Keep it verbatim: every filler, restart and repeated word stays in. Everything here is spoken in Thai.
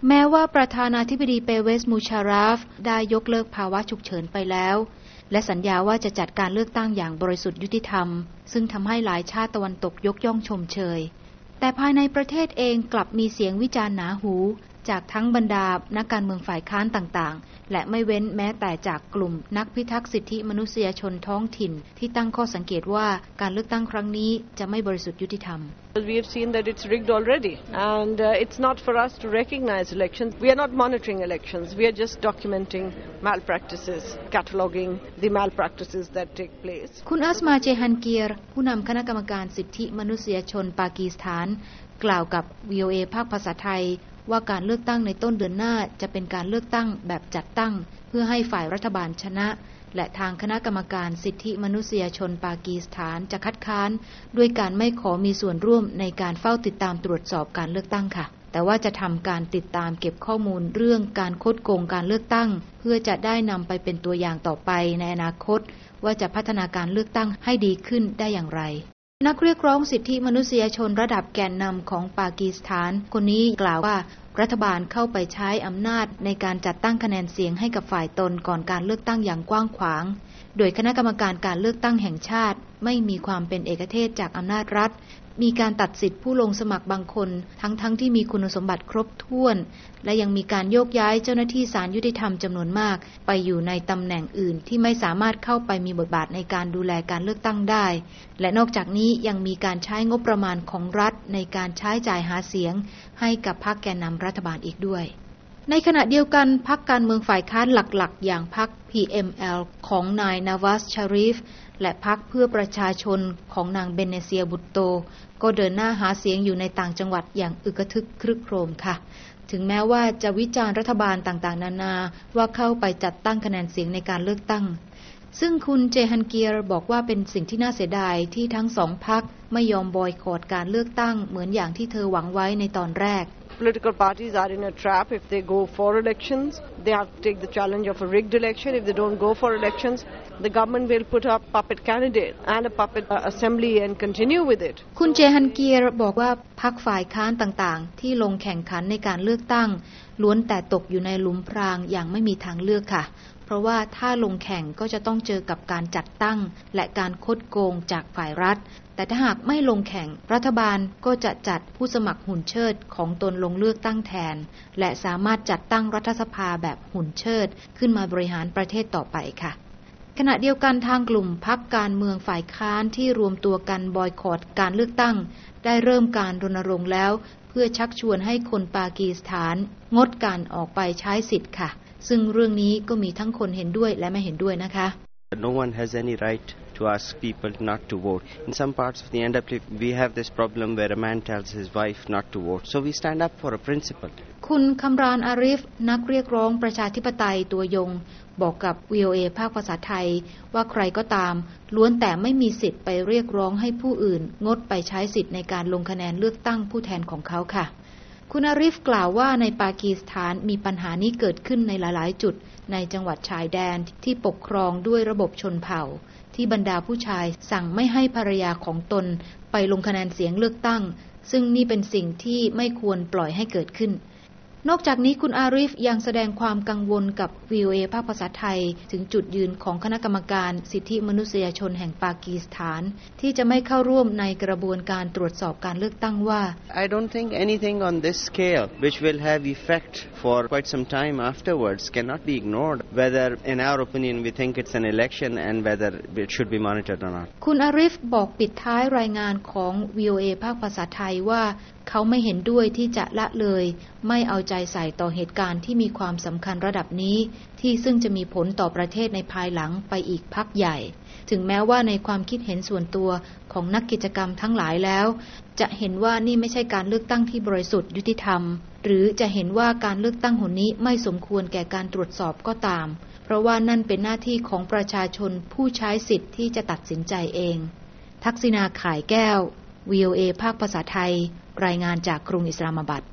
แม้ว่าประธานาธิบดีเปเวซ มูชาราฟได้ยกเลิกภาวะฉุกเฉินไปแล้วและสัญญาว่าจะจัดการเลือกตั้งอย่างบริสุทธิ์ยุติธรรมซึ่งทำให้หลายชาติตะวันตกยกย่องชมเชยแต่ภายในประเทศเองกลับมีเสียงวิจารณ์หนาหูจากทั้งบรรดานักการเมืองฝ่ายค้านต่างๆและไม่เว้นแม้แต่จากกลุ่มนักพิทักษ์สิทธิมนุษยชนท้องถิ่นที่ตั้งข้อสังเกตว่าการเลือกตั้งครั้งนี้จะไม่บริสุทธิ์ยุติธรรม We have seen that it's rigged already and uh, it's not for us to recognize elections. We are not monitoring elections. We are just documenting malpractices, cataloging the malpractices that take place. คุณอัสมา เจฮันเกียร์ผู้นำคณะกรรมการสิทธิมนุษยชนปากีสถานกล่าวกับ วี โอ เอ ภาคภาษาไทยว่าการเลือกตั้งในต้นเดือนหน้าจะเป็นการเลือกตั้งแบบจัดตั้งเพื่อให้ฝ่ายรัฐบาลชนะและทางคณะกรรมการสิทธิมนุษยชนปากีสถานจะคัดค้านด้วยการไม่ขอมีส่วนร่วมในการเฝ้าติดตามตรวจสอบการเลือกตั้งค่ะแต่ว่าจะทำการติดตามเก็บข้อมูลเรื่องการคดโกงการเลือกตั้งเพื่อจะได้นำไปเป็นตัวอย่างต่อไปในอนาคตว่าจะพัฒนาการเลือกตั้งให้ดีขึ้นได้อย่างไรนักเรียกร้องสิทธิมนุษยชนระดับแกนนำของปากีสถานคนนี้กล่าวว่ารัฐบาลเข้าไปใช้อำนาจในการจัดตั้งคะแนนเสียงให้กับฝ่ายตนก่อนการเลือกตั้งอย่างกว้างขวางโดยคณะกรรมการการเลือกตั้งแห่งชาติไม่มีความเป็นเอกเทศจากอำนาจรัฐมีการตัดสิทธิผู้ลงสมัครบางคนทั้งๆ ท, ที่มีคุณสมบัติครบถ้วนและยังมีการโยกย้ายเจ้าหน้าที่ศาลยุติธรรมจำนวนมากไปอยู่ในตำแหน่งอื่นที่ไม่สามารถเข้าไปมีบทบาทในการดูแลการเลือกตั้งได้และนอกจากนี้ยังมีการใช้งบประมาณของรัฐในการใช้จ่ายหาเสียงให้กับพรรคแกนนำรัฐบาลอีกด้วยในขณะเดียวกันพรรคการเมืองฝ่ายค้านหลักๆอย่างพรรค พี เอ็ม แอล ของนายนาวาซ ชารีฟและพรรคเพื่อประชาชนของนางเบเนเซีย บุตโตก็เดินหน้าหาเสียงอยู่ในต่างจังหวัดอย่างอึกระทึกครึกโครมค่ะถึงแม้ว่าจะวิจารณ์รัฐบาลต่างๆนานาว่าเข้าไปจัดตั้งคะแนนเสียงในการเลือกตั้งซึ่งคุณเจฮันเกียร์บอกว่าเป็นสิ่งที่น่าเสียดายที่ทั้งสองพรรคไม่ยอมบอยคอตการเลือกตั้งเหมือนอย่างที่เธอหวังไว้ในตอนแรก Political parties are in a trap. If they go for elections, they have to take the challenge of a rigged election. If they don't go for elections, the government will put up puppet candidate and a puppet uh, assembly and continue with it. คุณเจฮันเกียร์บอกว่าพรรคฝ่ายค้านต่างๆที่ลงแข่งขันในการเลือกตั้งล้วนแต่ตกอยู่ในหลุมพรางอย่างไม่มีทางเลือกค่ะเพราะว่าถ้าลงแข่งก็จะต้องเจอกับการจัดตั้งและการคดโกงจากฝ่ายรัฐแต่ถ้าหากไม่ลงแข่งรัฐบาลก็จะจัดผู้สมัครหุ่นเชิดของตนลงเลือกตั้งแทนและสามารถจัดตั้งรัฐสภาแบบหุ่นเชิดขึ้นมาบริหารประเทศต่อไปค่ะขณะเดียวกันทางกลุ่มพรรคการเมืองฝ่ายค้านที่รวมตัวกันบอยคอตการเลือกตั้งได้เริ่มการรณรงค์แล้วเพื่อชักชวนให้คนปากีสถานงดการออกไปใช้สิทธิ์ค่ะซึ่งเรื่องนี้ก็มีทั้งคนเห็นด้วยและไม่เห็นด้วยนะคะ No one has any right to ask people not to vote. In some parts of the N W we have this problem where a man tells his wife not to vote. So we stand up for a principle. คุณคัมราน อาริฟนักเรียกร้องประชาธิปไตยตัวยงบอกกับ วี โอ เอ ภาคภาษาไทยว่าใครก็ตามล้วนแต่ไม่มีสิทธิ์ไปเรียกร้องให้ผู้อื่นงดไปใช้สิทธิ์ในการลงคะแนนเลือกตั้งผู้แทนของเขาค่ะคุณอาริฟกล่าวว่าในปากีสถานมีปัญหานี้เกิดขึ้นในหลายๆจุดในจังหวัดชายแดนที่ปกครองด้วยระบบชนเผ่าที่บรรดาผู้ชายสั่งไม่ให้ภรรยาของตนไปลงคะแนนเสียงเลือกตั้งซึ่งนี่เป็นสิ่งที่ไม่ควรปล่อยให้เกิดขึ้นนอกจากนี้คุณอาริฟยังแสดงความกังวลกับ วี โอ เอ ภาคภาษาไทยถึงจุดยืนของคณะกรรมการสิทธิมนุษยชนแห่งปากีสถานที่จะไม่เข้าร่วมในกระบวนการตรวจสอบการเลือกตั้งว่า I don't think anything on this scale which will have effect for quite some time afterwards cannot be ignored whether in our opinion we think it's an election and whether it should be monitored or not คุณอาริฟบอกปิดท้ายรายงานของ วี โอ เอ ภาคภาษาไทยว่าเขาไม่เห็นด้วยที่จะละเลยไม่เอาใจใส่ต่อเหตุการณ์ที่มีความสำคัญระดับนี้ที่ซึ่งจะมีผลต่อประเทศในภายหลังไปอีกพักใหญ่ถึงแม้ว่าในความคิดเห็นส่วนตัวของนักกิจกรรมทั้งหลายแล้วจะเห็นว่านี่ไม่ใช่การเลือกตั้งที่บริสุทธิ์ยุติธรรมหรือจะเห็นว่าการเลือกตั้งหนนี้ไม่สมควรแก่การตรวจสอบก็ตามเพราะว่านั่นเป็นหน้าที่ของประชาชนผู้ใช้สิทธิ์ที่จะตัดสินใจเองทักษิณา ข่ายแก้ว วี โอ เอ ภาคภาษาไทยรายงานจากกรุงอิสลามบัด